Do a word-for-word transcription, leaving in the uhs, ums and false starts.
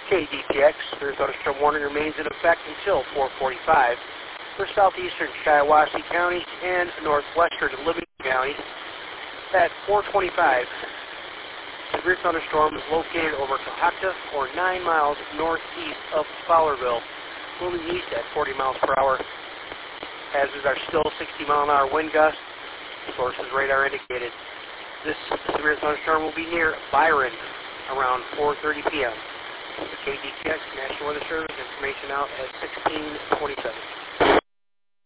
K D T X, severe thunderstorm warning remains in effect until four forty-five for southeastern Shiawassee County and northwestern Livingston County. At four twenty-five, severe thunderstorm is located over Cohocton or nine miles northeast of Fowlerville, moving east at forty miles per hour. Hazards are still sixty mile an hour wind gusts. Sources radar indicated. This severe thunderstorm will be near Byron around four thirty p m The K D T X National Weather Service information out at sixteen twenty-seven.